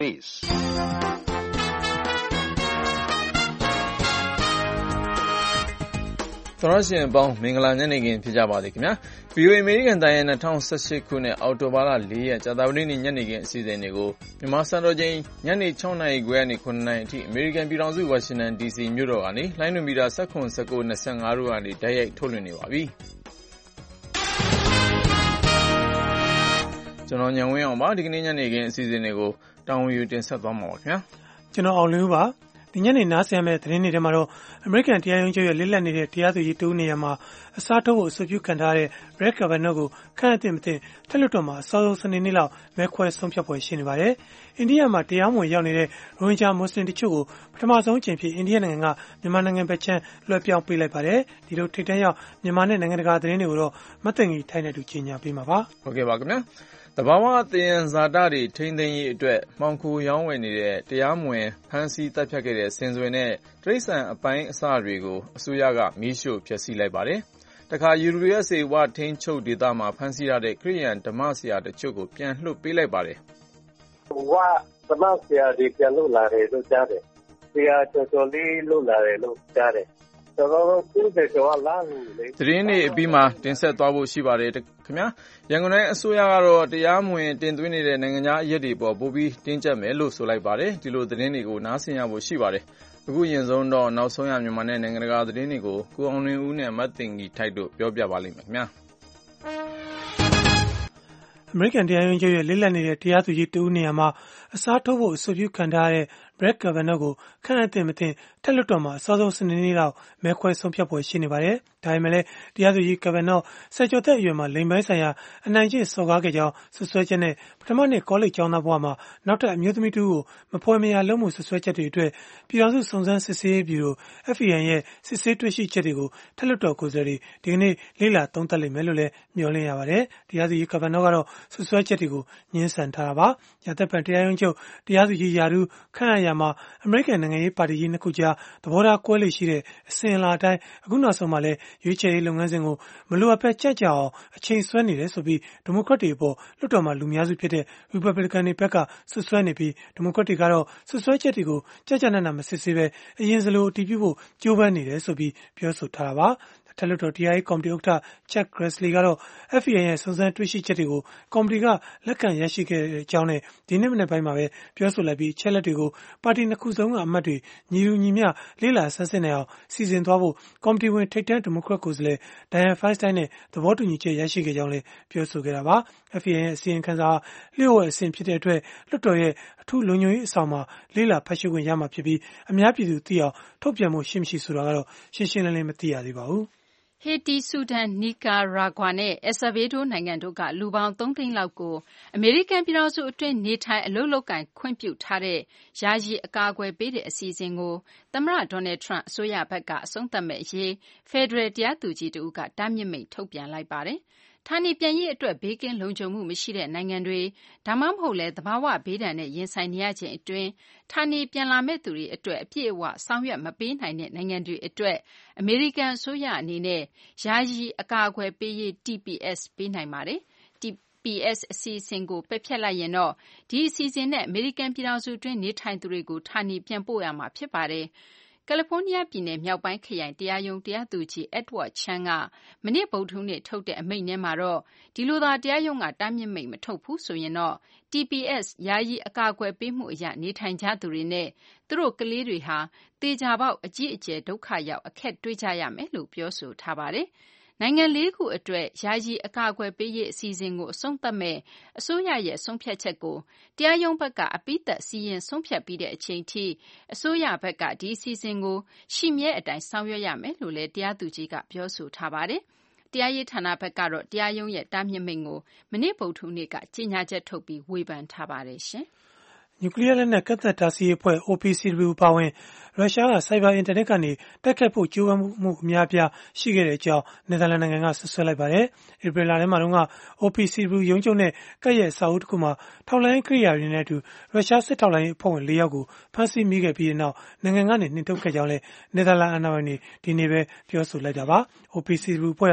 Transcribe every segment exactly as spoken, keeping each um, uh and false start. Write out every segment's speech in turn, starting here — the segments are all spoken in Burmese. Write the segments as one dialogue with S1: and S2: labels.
S1: Peace.
S2: သောရရှင်ပေါင်းမင်္ဂလာညနေခင်းဖြစ်ကြပါသည်ခင်ဗျာ ဗီအိုအေ အမေရိကန်တိုင်းရဲ့၂၀၁၈ခုနှစ်အောက်တိုဘာလ၄ရက်ကြာသပတေးနေ့ညနေခင်းအစီအစဉ်တွေကိုမြန်မာစံတော်ချိန်ညနေ၆နာရီခွဲကနေ၇နာရီအထိအမေရိကန်ပြည်ထောင်စုဝါရှင်တန်ဒီစီမြို့တော်ကနေလိုင်းနှုန်းမီတာ၁၇ ၁၉ ၂၅တို့ကနေတိုက်ရိုက်ထုတ်လွှင့်နေပါပြီကျွန်တော်ညံဝင်းအောင်ပါဒီကနေ့ညနေခင်းအစီအစဉ်တွေကိုတာဝန်ယူတင်ဆက်သွားမှာပါခင်ဗျာ
S3: ကျွန်တော်အောင်လင်းဦးပါဒီညနေနားဆင်ရမယ့်သတင်းတွေထဲမှာတော့အမေရိကန်တရားရုံးချုပ်ရဲ့လစ်လပ်နေတဲ့တရားသူကြီးတူနေရာမှာအစားထိုးဖို့အဆိုပြုခံထားတဲ့ Brett Kavanaugh ကိုခန့်အပ်သင့်မသင့်ထက်လွှတ်တော်မှာအစောဆုံးစနေနေ့လောက်မဲခွဲဆုံးဖြတ်ပွဲရှိနေပါတယ်။အိန္ဒိယမှာတရားမဝင်ရောက်နေတဲ့ရိုဟင်ဂျာမွတ်စလင်တချို့ကိုပထမဆုံးအကြိမ်ဖြစ်အိန္ဒိယနိုင်ငံကမြန်မာနိုင်ငံဘက်ခြမ်းလွှဲပြောင်းပေးလိုက်ပါတယ်။ဒီလိုထိပ်တန်းရောက်မြန်မာနဲ့နိုင်ငံတကာသတင်းတွေကိုတော့မသိင်္ဂီထိုင်းနဲ့တူကြီးညာပေးမှာပါ
S2: ။ဟုတ်ကဲ့ပါခင်ဗျာ။တဘာဝသယံဇာတတွေထိန်းသိမ်းရေးအတွက်မှောင်ခိုရောင်းဝယ်နေတဲ့တရားမဝင်ဖမ်းဆီးတပ်ဖြတ်ခဲ့တဲ့စင်စွယ်နဲ့တိရစ္ဆာန်အပိုင်းအစတွေကိုအစိုးရကမီးရှို့ဖျက်ဆီးလိုက်ပါတယ်။တခါ ယူရီးအက်စ် ဝထိန်းချုပ်ဒေသမှာဖမ်းဆီးရတဲ့ခရစ်ယာန်ဓမ္မဆရာတချို့ကိုပြန်လွှတ်ပေးလိုက်ပါတယ်
S4: ။ဝဓမ္မဆရာတွေပြန်လွတ်လာတယ်လို့ကြားတယ်။ဆရာတော်တော်လေးလွတ်လာတယ်လို့ကြားတယ်။
S2: သတင်းတွေအပြီးမှာတင်ဆက်သွားဖို့ရှိပါတယ်ခင်ဗျာရန်ကုန်တိုင်းအစိုးရကတော့တရားမဝင်တင်သွင်းနေတဲ့နိုင်ငံခြားအရက်တွေပေါ်ပိုပြီးတင်းကျပ်မယ်လို့ဆိုလိုက်ပါတယ်ဒီလိုသတင်းတွေကိုနားဆင်ရဖို့ရှိပါတယ်အခုရင်ဆုံးတော့နောက်ဆုံးရမြန်မာနဲ့နိုင်ငံတကာသတင်းတွေကိုကိုအောင်လွင်ဦးနဲ့မတ်တင်ကြီးထိုက်တို့ပြောပြပါလိမ့်မယ်ခင်ဗျာ
S3: အမေရိကန်တရားရုံးချုပ်ရဲ့လစ်လပ်နေတဲ့တရားသူကြီးတူနေရာမှာအစားထိုးဖို့အဆိုပြုခံထားရတဲ့ Brett Kavanaugh ကိုခန့်အပ်သင့်မသင့်ထက်လွှတ်တော်မှာအစောဆုံးစနေနေ့လောက်မဲခွဲဆုံးဖြတ်ပွဲရှိနေပါတယ်။ဒါပေမဲ့လည်းတရားသူကြီး Kavanaugh ဆယ်ကျော်သက်အရွယ်မှာလိင်ပိုင်းဆိုင်ရာအနိုင်ကျင့်စော်ကားခဲ့ကြောင်းဆွဆွဲချက်နဲ့ပထမနှစ်ကောလိပ်ကျောင်းသားဘဝမှာနောက်ထပ်အမျိုးသမီးတူကိုမဖွယ်မရာလုပ်မှုဆွဆွဲချက်တွေအတွက်ပြည်ထောင်စုစုံစမ်းစစ်ဆေးရေးဗျူရို F B I ရဲ့စစ်ဆေးတွေ့ရှိချက်တွေကိုထက်လွှတ်တော်ကိုယ်စားလှယ်တွေဒီကနေ့လေ့လာသုံးသပ်လိမ့်မယ်လို့လည်းမျှော်လင့်ရပါတယ်။တရားသူကြီး Kavanaugh ကတော့ဆွဆွဲချက်တွေကိုညှင်းဆန်ထားတာပါ။ရာသက်ပန်တရားရုံးချုပ်တရားသူကြီးယာဒူးခန့်အပ်ရာမှာအမေရိကန်နိုင်ငံရေးပါတီကြီးနှစ်ခုကြားသဘောထားကွဲလေရှိတဲ့အစဉ်အလာအတိုင်းအခုနောက်ဆုံးမှာလည်းရွေးချယ်ရေးလုပ်ငန်းစဉ်ကိုမလိုအပ်ဘဲကြန့်ကြာအောင်အချိန်ဆွဲနေတယ်ဆိုပြီးဒီမိုကရက်တွေအပေါ်လွှတ်တော်မှာလူများစုဖြစ်တဲ့ Republican တွေဘက်ကဆွဆွဲနေပြီးဒီမိုကရက်တွေကတော့ဆွဆွဲချက်တွေကိုကြကြနနမစစ်ဆေးပဲအရင်စလိုအတည်ပြုဖို့ကြိုးပမ်းနေတယ်ဆိုပြီးပြောဆိုထားတာပါထက်လွှတ်တော်တရားရေးကော်မတီဥက္ကဋ္ဌ Chuck Grassley ကတော့ F B I ရဲ့စုံစမ်းတွေ့ရှိချက်တွေကိုကော်မတီကလက်ခံရရှိခဲ့တဲ့အကြောင်းနဲ့ဒီနေ့မနေ့ပိုင်းမှာပဲပြောဆိုလိုက်ပြီးချက်လက်တွေကိုပါတီနှစ်ခုစလုံးကအမတ်တွေညီလူညီမျှလေးလာဆန်းစစ်နေအောင်စီစဉ်သွားဖို့ကော်မတီဝင်ထိပ်တန်းဒီမိုကရက်ကိုယ်စားလှယ် Dianne Feinstein နဲ့သဘောတူညီချက်ရရှိခဲ့ကြောင်းလည်းပြောဆိုခဲ့တာပါ။ F B I ရဲ့အစီရင်ခံစာလျှို့ဝှက်အဆင့်ဖြစ်တဲ့အတွက်လွှတ်တော်ရဲ့အထူးလုံခြုံရေးအဆောင်မှာလေးလာဖတ်ရှုခွင့်ရမှာဖြစ်ပြီးအများပြည်သူသိအောင်ထုတ်ပြန်မှုရှိမရှိဆိုတာကတော့ရှင်းရှင်းလင်းလင်းမသိရသေးပါဘူး
S5: ဟေတီ၊ဆူဒန်၊နီကာရာဂွာနဲ့အယ်ဆာဗေဒိုနိုင်ငံတို့ကလူပေါင်းသုံးသိန်းလောက်ကိုအမေရိကန်ပြည်ထောင်စုအတွင်းနေထိုင်အလုပ်လုပ်ကိုင်ခွင့်ပြုထားတဲ့ယာယီအကာအကွယ်ပေးတဲ့အစီအစဉ်ကိုသမ္မတ Donald Trump အစိုးရဘက်ကအဆုံးသတ်မယ့်အရေးဖယ်ဒရယ်တရားသူကြီးတဦးကတားမြစ်မိန့်ထုတ်ပြန်လိုက်ပါတယ်။ဌာနေပြန်ရေးအတွက်ဘေးကင်းလုံခြုံမှုမရှိတဲ့နိုင်ငံတွေဒါမှမဟုတ်လည်းသဘာဝဘေးဒဏ်နဲ့ရင်ဆိုင်နေရခြင်းအတွင်းဌာနေပြန်လာမယ့်သူတွေအတွက်အပြည့်အဝဆောင်ရွက်မပေးနိုင်တဲ့နိုင်ငံတွေအတွက်အမေရိကန်အစိုးရအနေနဲ့ယာယီအကာအကွယ်ပေးရေး T P S ပေးနိုင်ပါတယ်။ T P S အစီအစဉ်ကိုပယ်ဖျက်လိုက်ရင်တော့ဒီအစီအစဉ်နဲ့အမေရိကန်ပြည်ထောင်စုအတွင်းနေထိုင်သူတွေကိုဌာနေပြန်ပို့ရမှာဖြစ်ပါတယ်။ကယ်လီဖိုးနီးယားပြည်နယ်မြောက်ပိုင်းခရိုင်တရားရုံးတရားသူကြီး Edward Chan ကမနေ့ဗုဒ္ဓဟူးနေ့ထုတ်တဲ့အမိန့်ထဲမှာတော့ဒီလိုသာတရားရုံးကတားမြစ်မိန့်မထုတ်ဘူးဆိုရင်တော့ T P S ယာယီအကာအကွယ်ပေးမှုအရနေထိုင်ကြသူတွေနဲ့သူတို့ကလေးတွေဟာသေချာပေါက်အကြီးအကျယ်ဒုက္ခရောက်အခက်တွေ့ကြရမယ်လို့ပြောဆိုထားပါတယ်။နိုင်ငံလေးခုအတွက်ယာယီအကာအကွယ်ပေးရေးအစီအစဉ်ကိုအဆုံးသတ်မဲ့အစိုးရရဲ့ဆုံးဖြတ်ချက်ကိုတရားရုံးဘက်ကအပြီးသတ်စီရင်ဆုံးဖြတ်ပြီးတဲ့အချိန်ထိအစိုးရဘက်ကဒီအစီအစဉ်ကိုရှိမြဲအတိုင်းဆောင်ရွက်ရမယ်လို့လည်းတရားသူကြီးကပြောဆိုထားပါတယ်။တရားရေးဌာနဘက်ကတော့တရားရုံးရဲ့တားမြစ်မိန့်ကိုမနေ့ဗုဒ္ဓဟူးနေ့ကကြေညာချက်ထုတ်ပြီးဝေဖန်ထားပါတယ်ရှင်။
S3: နျူကလ িয়ার လက်နက်ကန့်သက်တားဆီးရေးအဖွဲ့ O P C W ပါဝင်ရုရှားကစိုက်ဘာအင်တာနက်ကနေတိုက်ခိုက်ဖို့ကြိုးပမ်းမှုအများအပြားရှိခဲ့တဲ့အကြောင်းနယ်သာလန်နိုင်ငံကဆွဆွဲလိုက်ပါတယ်။ဧပြီလထဲမှာတုန်းက O P C W ရုံးချုပ်နဲ့ကပ်ရဲ့အဆောက်အဦတစ်ခုမှာထောက်လှမ်းရေးကိရိယာတွေနဲ့အတူရုရှားစစ်ထောက်လှမ်းရေးအဖွဲ့ဝင်လေးယောက်ကိုဖမ်းဆီးမိခဲ့ပြီးနောက်နိုင်ငံကနေနှင်ထုတ်ခဲ့ကြောင်းလည်းနယ်သာလန်အာဏာပိုင်တွေဒီနေ့ပဲပြောဆိုလိုက်တာပါ။ O P C W အဖွဲ့ဟာ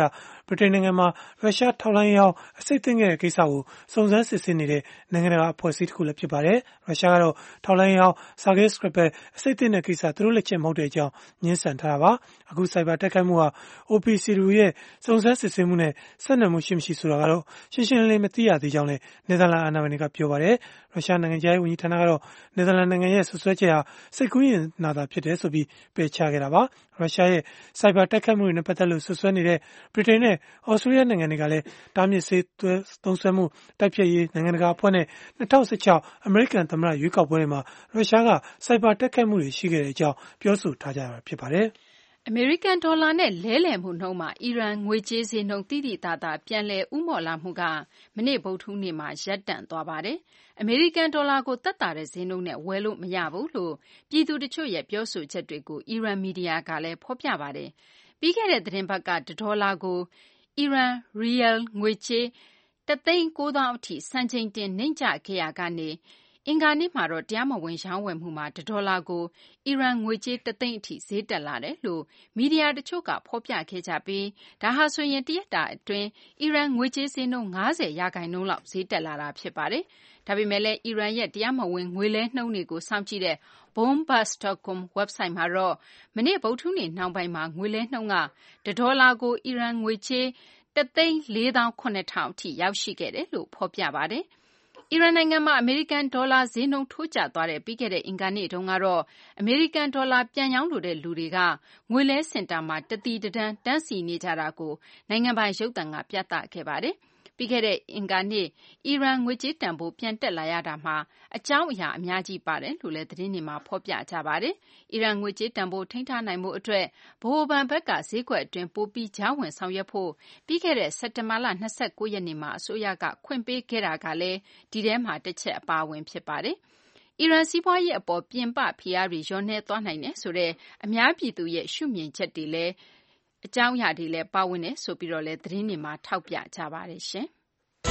S3: ဗြိတိန်နိုင်ငံမှာရုရှားထောက်လှမ်းရေးဟောင်းအဆိပ်သင့်ခဲ့တဲ့ကိစ္စကိုစုံစမ်းစစ်ဆေးနေတဲ့နိုင်ငံတကာအဖွဲ့အစည်းတစ်ခုလည်းဖြစ်ပါတယ်။ရုရှားကတော့ထောက်လှမ်းရေးဟောင်း Sergei Skripal အဆိပ်သင့်တဲ့ကိစ္စသူတို့လက်ချက်မဟုတ်တဲ့အကြောင်းငြင်းဆန်ထားတာပါ။အခုစိုက်ဘာတိုက်ခိုက်မှုဟာ အို ပီ စီ ဒബ്ല്യു ရဲ့စုံစမ်းစစ်ဆေးမှုနဲ့ဆက်နွယ်မှုရှိမရှိဆိုတာကတော့ရှင်းရှင်းလင်းလင်းမသိရသေးကြောင်းလည်းနယ်သာလန်အာဏာပိုင်တွေကပြောပါတယ်။ရုရှားနိုင်ငံခြားရေးဝန်ကြီးဌာနကတော့နယ်သာလန်နိုင်ငံရဲ့ဆွဆွဲချက်ဟာစိတ်ကူးယဉ်နာတာဖြစ်တယ်ဆိုပြီးပယ်ချခဲ့တာပါ။ရုရှားရဲ့စိုက်ဘာတိုက်ခိုက်မှုတွေနဲ့ပတ်သက်လို့ဆွဆွဲနေတဲ့ဗြိတိန်နဲ့ဩစတြေးလျနိုင်ငံတွေကလည်းတားမြစ်ဆေးသုံးစွဲမှုတိုက်ဖျက်ရေးနိုင်ငံတကာအဖွဲ့နဲ့၂၀၁၆အမေရိကန်သမ္မတရွေးကောက်ပွဲတွေမှာရုရှားကစိုက်ဘာတိုက်ခိုက်မှုတွေရှိခဲ့တဲ့အကြောင်းပြောဆိုထားကြတာဖြစ်ပါတယ်
S5: ။အမေရိကန်ဒေါ်လာနဲ့လဲလှယ်မှုနှုန်းမှာအီရန်ငွေကြေးဈေးနှုန်းသိသိသာသာပြန်လည်ဦးမော့လာမှုကမနေ့ဗုဒ္ဓဟူးနေ့မှာရပ်တန့်သွားပါတယ်။အမေရိကန်ဒေါ်လာကိုသက်သာတဲ့ဈေးနှုန်းနဲ့ဝယ်လို့မရဘူးလို့ပြည်သူတချို့ရဲ့ပြောဆိုချက်တွေကိုအီရန်မီဒီယာကလည်းဖော်ပြပါတယ်။ပြီးခဲ့တဲ့သီတင်းပတ်ကတဒေါ်လာကိုအီရန်ရီယယ်ငွေကြေးတသိန်းကိုးသောင်းအထိစံချိန်တင်နှိမ့်ကျခဲ့ရာကနေအင်္ဂါနေ့မှာတော့တရားမဝင်ရောင်းဝယ်မှုမှာတဒေါ်လာကိုအီရန်ငွေကြေးတသိန်းအထိဈေးတက်လာတယ်လို့မီဒီယာတချို့ကဖော်ပြခဲ့ကြပြီးဒါဟာဆိုရင်တရက်တာအတွင်းအီရန်ငွေကြေးဈေးနှုန်း၅၀ရာခိုင်နှုန်းလောက်ဈေးတက်လာတာဖြစ်ပါတယ်။ဒါပေမဲ့လည်းအီရန်ရဲ့တရားမဝင်ငွေလဲနှုန်းတွေကိုစောင့်ကြည့်တဲ့ Bombas ဒုတ် com website မှာတော့မနေ့ဗုဒ္ဓဟူးနေ့နှောင်းပိုင်းမှာငွေလဲနှုန်းကတဒေါ်လာကိုအီရန်ငွေကြေးတသိန်းလေးသောင်းခုနှစ်ထောင်အထိရောက်ရှိခဲ့တယ်လို့ဖော်ပြပါတယ်။အီရန်နိုင်ငံမှာအမေရိကန်ဒေါ်လာဈေးနှုန်းထိုးကျသွားတဲ့ပြီးခဲ့တဲ့အင်္ဂါနေ့တုန်းကတော့အမေရိကန်ဒေါ်လာပြန်ရောင်းလိုတဲ့လူတွေကငွေလဲစင်တာမှာတသီတတန်းတန်းစီနေကြတာကိုနိုင်ငံပိုင်ရုပ်သံကပြသခဲ့ပါတယ်။ပြီးခဲ့တဲ့အင်္ဂါနေ့အီရန်ငွေကြေးတန်ဖိုးပြန်တက်လာရတာမှာအကြောင်းအရာအများကြီးပါတယ်လို့လည်းသတင်းတွေမှာဖော်ပြကြပါတယ်။အီရန်ငွေကြေးတန်ဖိုးထိန်းထားနိုင်မှုအတွက်ဗဟိုဘဏ်ဘက်ကဈေးကွက်အတွင်းပိုပြီးကြားဝင်ဆောင်ရွက်ဖို့ပြီးခဲ့တဲ့စက်တင်ဘာလ၂၉ရက်နေ့မှာအစိုးရကခွင့်ပေးခဲ့တာကလည်းဒီထဲမှာတစ်ချက်အပါအဝင်ဖြစ်ပါတယ်။အီရန်စီးပွားရေးအပေါ်ပြင်ပဖိအားတွေလျော့နည်းသွားနိုင်တယ်ဆိုတဲ့အများပြည်သူရဲ့ရှုမြင်ချက်တွေလည်းအကြောင်းအရာတွေလည်းပါဝင်တယ်ဆိုပြီးတော့လည်းသတင်းတွေမှာထောက်ပြကြပါတယ်ရှင်။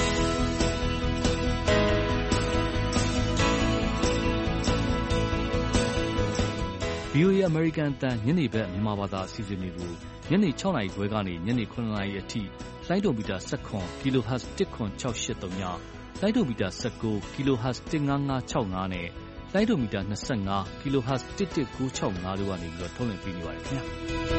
S1: ဗွီအိုအေ American အသံညနေဘက်မြန်မာဘာသာအစီအစဉ်တွေကိုညနေ၆နာရီခွဲကနေညနေ၇နာရီအထိလိုင်းဒိုမီတာ၁၇ kHz ၁၇၆၈၃ညလိုင်းဒိုမီတာ၁၉ kHz ၁၅၅၆၅နဲ့လိုင်းဒိုမီတာ၂၅ kHz ၁၁၉၆၅တို့ကနေပြီးတော့ထုတ်လွှင့်ပေးနေပါတယ်ခင်ဗျာ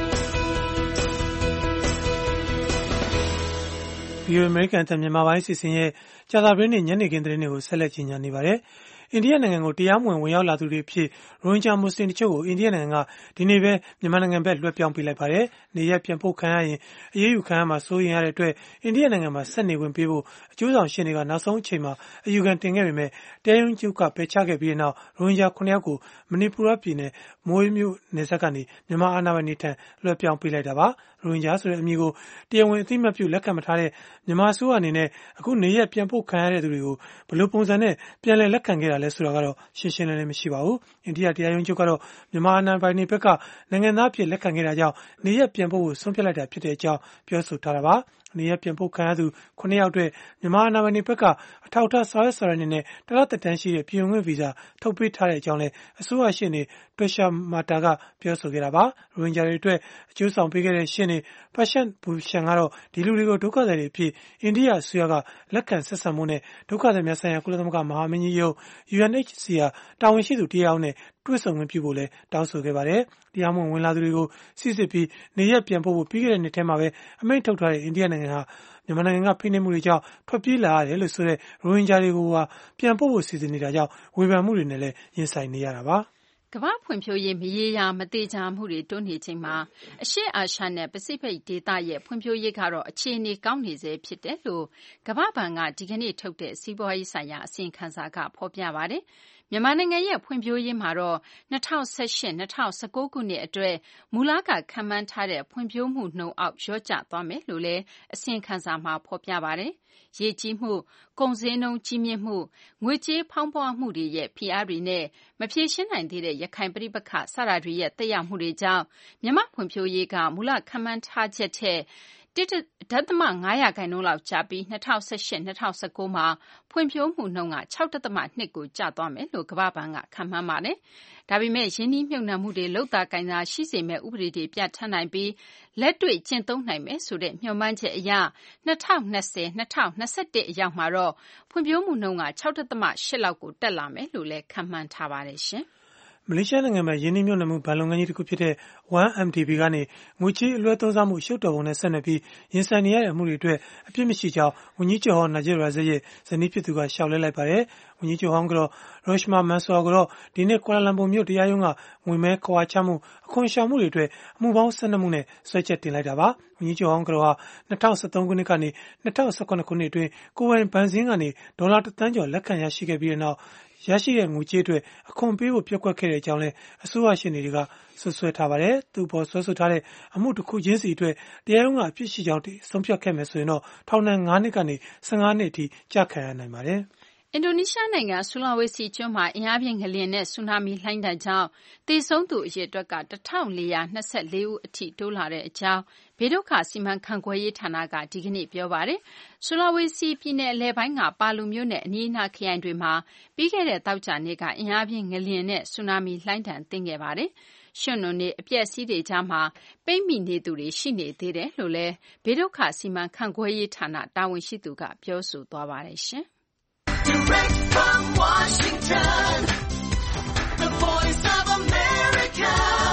S3: ဗွီအိုအေ American အသံမြန်မာပိုင်းအစီအစဉ်ရဲ့ကြာသပတေးနေ့ညနေခင်းသတင်းတွေကိုဆက်လက်ကြီးညာနေပါတယ်။အိန္ဒိယနိုင်ငံကိုတရားမဝင်ဝင်ရောက်လာသူတွေအဖြစ်ရိုဟင်ဂျာမွတ်စလင်တို့ကိုအိန္ဒိယနိုင်ငံကဒီနေ့ပဲမြန်မာနိုင်ငံဘက်လွှဲပြောင်းပေးလိုက်ပါတယ်။နေရပ်ပြန်ပို့ခံရရင်အရေးယူခံရမှာစိုးရိမ်ရတဲ့အတွက်အိန္ဒိယနိုင်ငံမှာဆက်နေဝင်ပေးဖို့အကျိုးဆောင်ရှင်းတွေကနောက်ဆုံးအချိန်မှာအယူခံတင်ခဲ့ပေမဲ့တရားရုံးချုပ်ကပယ်ချခဲ့ပြီးနောက်ရိုဟင်ဂျာခုနှစ်ယောက်ကိုမဏိပူရပြည်နယ်မိုးရေးမြို့နယ်စပ်ကနေမြန်မာအာဏာပိုင်တွေထံလွှဲပြောင်းပေးလိုက်တာပါ။ရိုဟင်ဂျာဆိုတဲ့အမည်ကိုတရားဝင်အသိအမှတ်ပြုလက်ခံမထားတဲ့မြန်မာအစိုးရအနေနဲ့အခုနေရပ်ပြန်ပို့ခံရတဲ့သူတွေကိုဘယ်လိုပုံစံနဲ့ပြန်လည်လက်ခံခဲ့တာလဲဆိုတာကတော့ရှင်းရှင်းလင်းလင်းမရှိပါဘူး။အိန္ဒိယတရားရုံးချုပ်ကတော့မြန်မာအာဏာပိုင်တွေဘက်ကနိုင်ငံသားအဖြစ်လက်ခံခဲ့တာကြောင့်နေရပ်ပြန်ပို့ဖို့ဆုံးဖြတ်လိုက်တာဖြစ်တဲ့အကြောင်းပြောဆိုထားတာပါ။နေရပ်ပြန်ပို့ခံရသူခုနှစ်ယောက်အတွက်မြန်မာအာဏာပိုင်တွေဘက်ကအထောက်အထားစာရွက်စာတမ်းတွေနဲ့တလသက်တမ်းရှိတဲ့ပြည်ဝင်ခွင့်ဗီဇာထုတ်ပေးထားတဲ့အကြောင်းလည်းအစိုးရရှင်းနေတွက်ရှာမာတာကပြောဆိုခဲ့တာပါ။ရိုဟင်ဂျာတွေအတွက်အကျိုးဆောင်ပေးခဲ့တဲ့ရှင်းနေဖတ်ရှန်ဘူရှန်ကတော့ဒီလူတွေကိုဒုက္ခသည်တွေအဖြစ်အိန္ဒိယအစိုးရကလက်ခံဆက်ဆံမှုနဲ့ဒုက္ခသည်များဆိုင်ရာကုလသမဂ္ဂမဟာမင်းကြီးရုံး ယူအန်အိတ်စီအာတာဝန်ရှိသူတယောက်နဲ့တွေ့ဆုံခွင့်ပြုဖို့လည်းတောင်းဆိုခဲ့ပါတယ်။တရားမဝင်ဝင်လာသူတွေကိုစစ်စစ်ပြီးနေရပ်ပြန်ပို့ဖို့ပြီးခဲ့တဲ့နှစ်ထဲမှာပဲအမိန့်ထုတ်ထားတဲ့အိန္ဒိယနိုင်ငံဟာမြန်မာနိုင်ငံကဖိနှိပ်မှုတွေကြောင့်ထွက်ပြေးလာရတယ်လို့ဆိုတဲ့ရိုဟင်ဂျာတွေကိုပြန်ပို့ဖို့စီစဉ်နေတာကြောင့်ဝေဖန်မှုတွေနဲ့လည်းရင်ဆိုင်နေရတာပါ
S5: ။ကမ္ဘာ့ဖွံ့ဖြိုးရေးမရေရာမသေချာမှုတွေတွန်းနေချိန်မှာအရှေ့အာရှနဲ့ပစိဖိတ်ဒေသရဲ့ဖွံ့ဖြိုးရေးကတော့အခြေအနေကောင်းနေစေဖြစ်တယ်လို့ကမ္ဘာ့ဘဏ်ကဒီကနေ့ထုတ်တဲ့စီးပွားရေးဆိုင်ရာအစီရင်ခံစာကဖော်ပြပါတယ်။မြန်မာနိုင်ငံရဲ့ဖွံ့ဖြိုးရေးမှာတော့၂၀၁၈-၂၀၁၉ခုနှစ်အတွက်မူလကခန့်မှန်းထားတဲ့ဖွံ့ဖြိုးမှုနှုန်းအောက်လျော့ကျသွားမယ်လို့လည်းအစီရင်ခံစာမှာဖော်ပြပါတယ်။ရေကြီးမှု၊ကုန်ဈေးနှုန်းကြီးမြင့်မှု၊ငွေကြေးဖောင်းပွမှုတွေရဲ့ဖိအားတွေနဲ့မဖြေရှင်းနိုင်သေးတဲ့ရခိုင်ပဋိပက္ခစတာတွေရဲ့သက်ရောက်မှုတွေကြောင့်မြန်မာ့ဖွံ့ဖြိုးရေးကမူလခန့်မှန်းထားချက်ထက်တဒသမငါးရာခိုင်နှုန်းလောက်ကျပြီး၂၀၁၈-၂၀၁၉မှာဖွံ့ဖြိုးမှုနှုန်းက၆ဒသမ၂ကိုကျသွားမယ်လို့ကမ္ဘာ့ဘဏ်ကခန့်မှန်းပါတယ်။ဒါပေမဲ့ရင်းနှီးမြှုပ်နှံမှုတွေလုပ်သာကိုင်သာရှိစေမယ့်ဥပဒေတွေပြဋ္ဌာန်းနိုင်ပြီးလက်တွေ့ကျင့်သုံးနိုင်မယ်ဆိုတဲ့မျှော်မှန်းချက်အရ၂၀၂၀-၂၀၂၁အရောက်မှာတော့ဖွံ့ဖြိုးမှုနှုန်းက၆ဒသမ၈လောက်ကိုတက်လာမယ်လို့လည်းခန့်မှန်းထားပါတယ်ရှင်။
S3: မလေးရှားနိုင်ငံမှာယင်းနှိမ့်မြုပ်နှံမှုဘဏ်လုပ်ငန်းကြီးတစ်ခုဖြစ်တဲ့ one M D B ကနေငွေချေးအလွှဲသုံးစားမှုရှုပ်တော်ပုံနဲ့ဆက်နွယ်ပြီးရင်ဆိုင်နေရတဲ့အမှုတွေအတွက်အပြစ်မရှိကြောင်းဝန်ကြီးချုပ်ဟောင်းနာဂျစ်ရာဇက်ရဲ့ဇနီးဖြစ်သူကရှောက်လဲလိုက်ပါတယ်။ဝန်ကြီးချုပ်ဟောင်းကတော့ရော့ရှမာမန်ဆူအာကတော့ဒီနေ့ကွာလာလမ်ပူမြို့တရားရုံးကငွေမဲခွာချမှုအခွန်ရှောင်မှုတွေအတွက်အမှုပေါင်း၁၂မှုနဲ့စွဲချက်တင်လိုက်တာပါ။ဝန်ကြီးချုပ်ဟောင်းကတော့ဟာ၂၀၁၃ခုနှစ်ကနေ၂၀၁၇ခုနှစ်အတွင်းကိုယ်ပိုင်ဘဏ်စင်းကနေဒေါ်လာတစ်သန်းကျော်လက်ခံရရှိခဲ့ပြီးတဲ့နောက်ရရှိတဲ့ငွေကြေးအတွက်အခွန်ပေးဖို့ပျက်ကွက်ခဲ့တဲ့အကြောင်းလည်းအစိုးရရှေ့နေတွေကဆွဆွဲထားပါတယ်။သူ့ပေါ်ဆွဲဆိုထားတဲ့အမှုတစ်ခုချင်းစီအတွက်တရားရုံးကအပြစ်ရှိကြောင်းဆုံးဖြတ်ခဲ့မယ်ဆိုရင်တော့ထောင်ဒဏ်၅နှစ်ကနေ၁၅နှစ်အထိကျခံရနိုင်ပါတယ်။
S5: အင်ဒိုနီးရှားနိုင်ငံဆူလာဝေစီကျွန်းမှာအင်အားပြင်းငလျင်နဲ့ဆူနာမီလှိုင်းဒဏ်ကြောင့်သေဆုံးသူအရေအတွက်က၁၄၂၄ဦးအထိတိုးလာတဲ့အကြောင်းဘေးဒုက္ခစီမံခန့်ခွဲရေးဌာနကဒီကနေ့ပြောပါတယ်။ဆူလာဝေစီပြည်နယ်အလယ်ပိုင်းကပါလူမြို့နဲ့အနီးအနားခရိုင်တွေမှာပြီးခဲ့တဲ့သောကြာနေ့ကအင်အားပြင်းငလျင်နဲ့ဆူနာမီလှိုင်းဒဏ်သင့်ခဲ့ပါတယ်။ရွှံ့နွံတွေအပျက်အစီးတွေကြားမှာပိတ်မိနေသူတွေရှိနေသေးတယ်လို့လည်းဘေးဒုက္ခစီမံခန့်ခွဲရေးဌာနတာဝန်ရှိသူကပြောဆိုသွားပါတယ်ရှင်။ Direct from Washington, the Voice of America,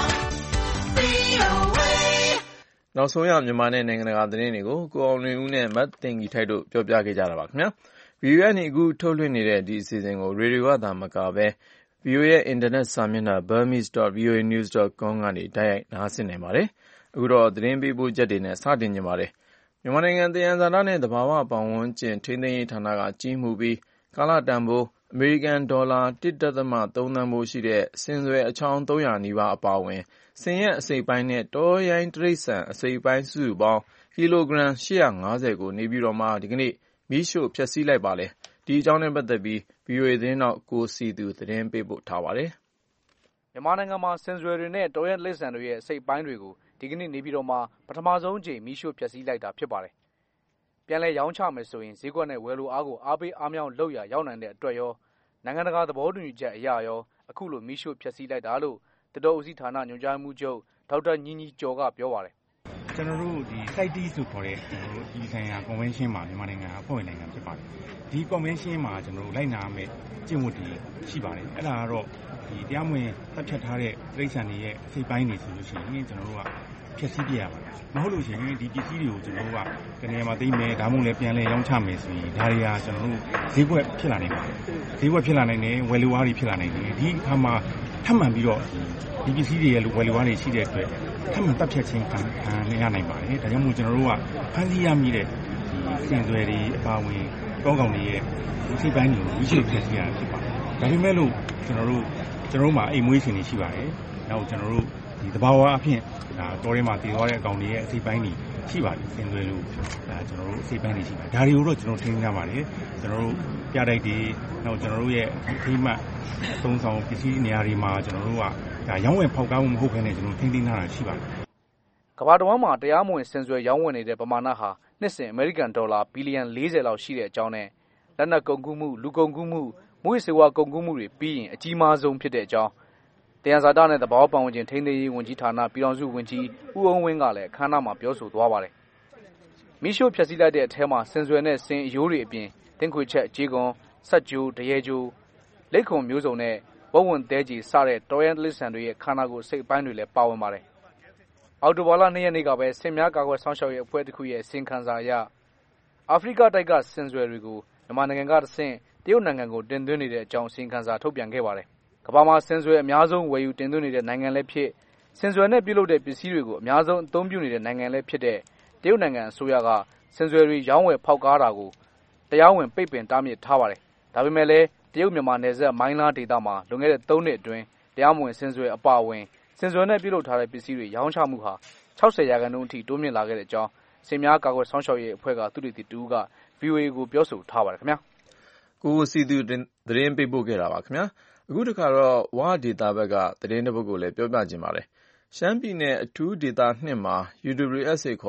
S5: V O A
S2: နောက်ဆုံးရမြန်မာနဲ့နိုင်ငံတကာသတင်းတွေကိုကိုအောင်လွင်ဦးနဲ့မတ်တင်ကြီးထိုက်တို့ပြောပြခဲ့ကြတာပါခင်ဗျာ။ V O A နဲ့အခုထုတ်လွှင့်နေတဲ့ဒီအစီအစဉ်ကိုရေဒီယိုကသာမကပဲ V O A ရဲ့အင်တာနက်စာမျက်နှာ burmese dot v o a news dot com ကနေတိုက်ရိုက်နားဆင်နိုင်ပါတယ်။အခုတော့သတင်းပေးပို့ချက်တွေနဲ့စတင်ကြပါမယ်။မြန်မာနိုင်ငံသယံဇာတနဲ့သဘာဝပတ်ဝန်းကျင်ထိန်းသိမ်းရေးဌာနကကြီးမှုပြီးကာလတန်ဖိုးအမေရိကန်ဒေါ်လာ၁ဒသမ၃သန်းဖိုးရှိတဲ့ဆင်စွယ်အချောင်း၃၀၀နီးပါးအပါအဝင်ဆင်ရဲ့အစိတ်ပိုင်းနဲ့တောရိုင်းတိရစ္ဆာန်အစိတ်ပိုင်းစုစုပေါင်းကီလိုဂရမ်၈၅၀ကိုနေပြည်တော်မှာဒီကနေ့မီးရှို့ဖျက်ဆီးလိုက်ပါတယ်။ဒီအကြောင်းနဲ့ပတ်သက်ပြီး ဗွီအိုအေသတင်းထောက်ကိုစည်သူသတင်းပေးပို့ထားပါတယ်
S6: ။မြန်မာနိုင်ငံမှာဆင်စွယ်တွေနဲ့တောရိုင်းတိရစ္ဆာန်တွေရဲ့အစိတ်ပိုင်းတွေကိုဒီကနေ့နေပြည်တော်မှာပထမဆုံးချိန်မီးရှို့ဖျက်ဆီးလိုက်တာဖြစ်ပါတယ်။ပြန်လည်ရောင်းချမယ်ဆိုရင်ဈေးကွက်နဲ့ဝယ်လိုအားကိုအားပေးအားမြောက်လုပ်ရရောက်နိုင်တဲ့အတွက်ရောနိုင်ငံတကာသဘောတူညီချက်အရရောအခုလိုမီးရှို့ဖျက်ဆီးလိုက်တာလို့တတော်ဦးစီးဌာနညွှန်ကြားမှုချုပ်ဒေါက်တာညီညီကျော်ကပြောပါတယ်
S7: ။ကျွန်တော်တို့ဒီ CITES ဆိုခေါ်တဲ့ကျွန်တော်တို့ဒီဆိုင်ရာ convention မှာမြန်မာနိုင်ငံအဖွဲ့ဝင်နိုင်ငံဖြစ်ပါတယ်။ဒီ convention မှာကျွန်တော်တို့လိုက်နာမယ့်ကျင့်ဝတ်တွေရှိပါတယ်။အဲ့ဒါကတော့ဒီတရားမဝင်တပ်ဖြတ်ထားတဲ့တိရစ္ဆာန်တွေရဲ့အစိတ်ပိုင်းတွေဆိုလို့ရှိရင်ကျွန်တော်တို့ကဖျက်ဆီးပြရပါတယ်။မဟုတ်လို့ရှိရင်ဒီပစ္စည်းတွေကိုကျွန်တော်တို့ကကနေရာမှာသိမ်းမယ်ဒါမှမဟုတ်လည်းပြန်လဲရောင်းချမယ်ဆိုရင်ဒါတွေဟာကျွန်တော်တို့ဈေးကွက်ဖြစ်လာနိုင်ပါတယ်။ဈေးကွက်ဖြစ်လာနိုင်တယ်ဝယ်လိုအားတွေဖြစ်လာနိုင်တယ်ဒီအခါမှာထပ်မံပြီးတော့ဒီပစ္စည်းတွေရဲ့ဝယ်လိုအားတွေရှိတဲ့အတွက်ထပ်မံတပ်ဖြတ်ခြင်းခံခံရနိုင်ပါတယ်။ဒါကြောင့်မို့ကျွန်တော်တို့ကဖန်ဆီးရမိတဲ့ဒီစင်စွယ်တွေအပါဝင်တောကောင်တွေရဲ့ဒီစိတ်ပိုင်းတွေကိုဝိရှိဖျက်ဆီးရတာဖြစ်ပါတယ်။ဒါပေမဲ့လို့ကျွန်တော်တို့ကျွန်တော်တို့မှာအိမ်မွေးစင်တွေရှိပါတယ်။နောက်ကျွန်တော်တို့ဒီသဘာဝအဖြစ်ဒါတောထဲမှာတည်သွားတဲ့အကောင်တွေရဲ့အစိတ်ပိုင်းတွေရှိပါတယ်စင်သွဲလို့ဒါကျွန်တော်တို့အစိတ်ပိုင်းတွေရှိပါတယ်ဒါတွေကိုတော့ကျွန်တော်ထိန်းထားပါတယ်ကျွန်တော်တို့ပြတိုက်တွေနောက်ကျွန်တော်တို့ရဲ့ခိမှတ်အသုံးဆောင်ပစ္စည်းနေရာတွေမှာကျွန်တော်တို့ကဒါရောင်းဝယ်ဖောက်ကားမှုမဟုတ်ဘဲနဲ့ကျွန်တော်ထိန်းသိမ်းထားတာရှိပါတယ်
S6: ကမ္ဘာတော်မှာတရားမဝင်စင်စွယ်ရောင်းဝယ်နေတဲ့ပမာဏဟာနှစ်စဉ်အမေရိကန်ဒေါ်လာဘီလီယံ၄၀လောက်ရှိတဲ့အကြောင်းနဲ့လက်နက်ကုန်ကူးမှုလူကုန်ကူးမှုမွေးစေဝါကုန်ကူးမှုတွေပြီးရင်အကြီးမားဆုံးဖြစ်တဲ့အကြောင်းတယံဇာတနဲ့သဘာဝပတ်ဝန်းကျင်ထိန်းသိမ်းရေးဝန်ကြီးဌာနပြည်ထောင်စုဝန်ကြီးဦးအောင်ဝင်းကလည်းအခမ်းအနားမှာပြောဆိုသွားပါတယ်။မီးရှို့ဖျက်ဆီးလိုက်တဲ့အထဲမှာစင်စွယ်နဲ့စင်အယိုးတွေအပြင်တင်းခွေချက်ကြေးကွန်ဆက်ကြိုးတရေကြိုးလက်ခုံမျိုးစုံနဲ့ဝက်ဝင်သေးကြီးစတဲ့တောရိုင်းတိရစ္ဆာန်တွေရဲ့ခန္ဓာကိုယ်စိတ်ပိုင်းတွေလည်းပါဝင်ပါတယ်။အော်တိုဘာလ၂ရက်နေ့ကပဲဆင်များကာကွယ်ဆောင်ရှောက်ရေးအဖွဲ့တစ်ခုရဲ့စင်ခန်းစာအရအာဖရိကတိုက်ကစင်စွယ်တွေကိုမြန်မာနိုင်ငံကတဆင့်တရုတ်နိုင်ငံကိုတင်သွင်းနေတဲ့အကြောင်းစင်ခန်းစာထုတ်ပြန်ခဲ့ပါတယ်။ကမ္ဘာမှာစင်စွယ်အများဆုံးဝယ်ယူတင်သွင်းနေတဲ့နိုင်ငံလည်းဖြစ်စင်စွယ်နဲ့ပြုလုပ်တဲ့ပစ္စည်းတွေကိုအများဆုံးအသုံးပြုနေတဲ့နိုင်ငံလည်းဖြစ်တဲ့တရုတ်နိုင်ငံအစိုးရကစင်စွယ်တွေရောင်းဝယ်ဖောက်ကားတာကိုတရားဝင်ပိတ်ပင်တားမြစ်ထားပါတယ်။ဒါပေမဲ့လည်းတရုတ်မြန်မာနယ်စပ်မိုင်းလားဒေသမှာလွန်ခဲ့တဲ့သုံးနှစ်အတွင်းတရားမဝင်စင်စွယ်အပါအဝင်စင်စွယ်နဲ့ပြုလုပ်ထားတဲ့ပစ္စည်းတွေရောင်းချမှုဟာ၆၀ရာခိုင်နှုန်းအထိတိုးမြင့်လာခဲ့တဲ့အကြောင်းစင်များကာကွယ်ဆောင်ရှောက်ရေးအဖွဲ့ကသုတေသီတူက ဗွီအိုအေကိုပြောဆိုထားပါတယ်ခင်ဗျာ
S2: ။ကိုစီသူသတင်းပေးပို့ခဲ့တာပါခင်ဗျာ။အခုတခါတော့ဝါဒေတာဘက်ကသတင်းတစ်ပုဒ်ကိုလည်းပြောပြခြင်းပါတယ်။ရှမ်းပြည်နယ်အထူးဒေသနှစ်မှာ U W S A ခေါ်